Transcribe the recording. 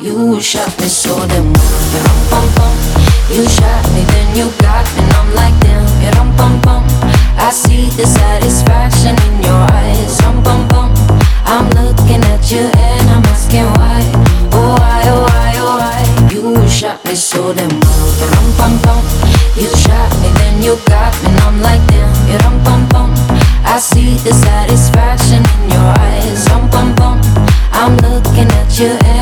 You shot me so damn well. Rum pum pum. You shot me, then you got me, and I'm like damn. Rum pum pum. I see the satisfaction in your eyes. Rum pum pum. I'm looking at you and I'm asking why. Oh why, oh why, oh why. You shot me so damn well. Rum pum pum. You shot me, then you got me, and I'm like damn. Rum pum pum. I see the satisfaction in your eyes. Rum pum pum. I'm looking at you and